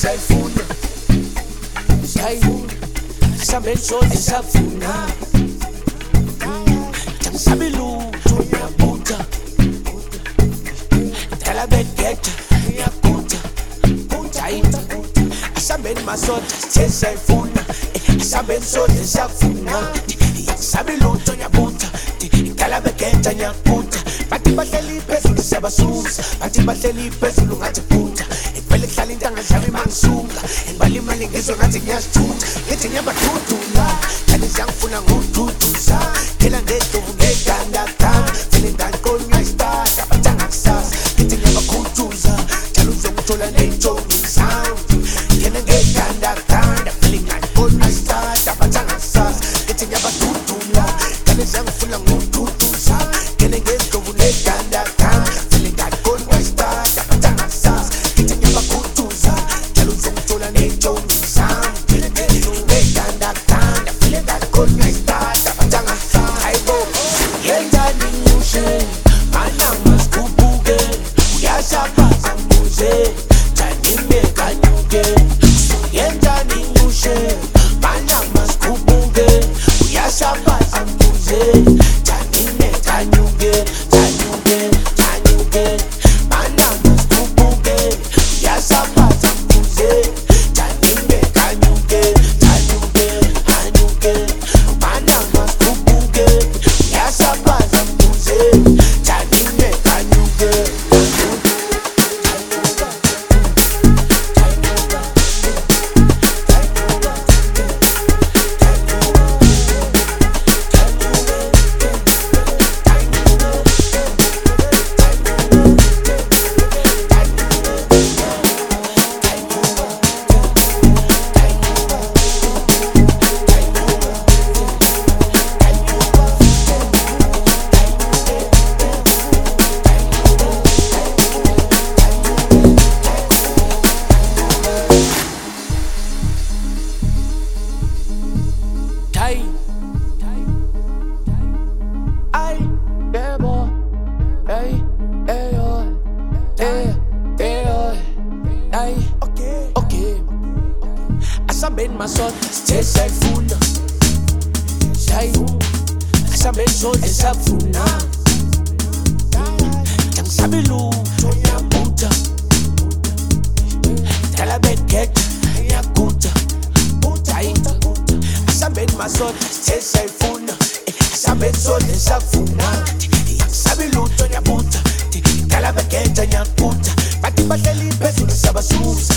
siyayifuna asambe ngisoze safuna jangisabi lutho ngiyabutha dala begeta ngiyabutha asambeni masoda sithe siyayifuna asambe ngisoze safuna jangisabi lutho ngiyabutha dala begeta ngiyabutha bathi bahleli phezulu siyabasusa bathi bahleli phezulu ngathi phutha vele kuhlala into angadlali mangisuka ngibala imali ngizwe ngathi ngiyasithutha ngithi ngiyabadudula kanti siyangifuna ngokududuza phela ngedubu ngegandaganda vele ngaqonywa isitada bathanga kusasa ngithi ngiyabakhutuza njalo uzongithola ney'ntsongi zami ngene ngegandaganda vele ngaqonywa isitada bathanga kusasa ngithi ngiyabadudula kanti siyangifuna ngokududuza ngene ngedubu ngegandaganda vele ngaqonywa isitada bathanga kusasa ngithi ngiyabakhutuza njalo uzongithola ney'ntsongi zami ngegandaganda vele ngaqonywa isitada bathanga kusasa hayibo yenzani ngimushe manama sikubuke uyashabaza mbuze janime kanyuke yenzani ngimushe manama sikubuke uyashabaza mbuze janime kanyuke manama sikubuke uyashabaza mbuze janime kanyuke manama sikubuke uyashabaza mbuze janime kanyuke Ay, bebo, ay, ay, okay. Asambeni masoda sithe siyayifuna asambeni soze safuna jangisabi lutho ngiyabutha dala begeta ngiyagutha asambeni masoda sithe siyayifuna asambeni soze safuna jangisabi lutho ngiyabutha dala begeta ngiyagutha bathi bahleli phezulu siyabasusa